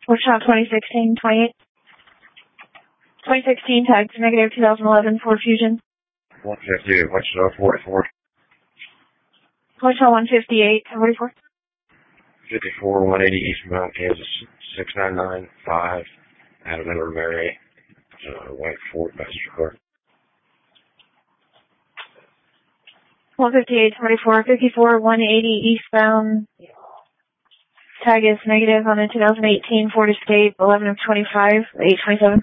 Workshop 2016, 28. 2016, tags negative 2011 Ford Fusion. 158, Wichita 44. Wichita 158, 44. 54, 180 eastbound Kansas 6995. Adam and Mary, white Ford passenger car. 158, 44, 54, 180 eastbound. Tag is negative on the 2018 Ford Escape 11 of 25, 827.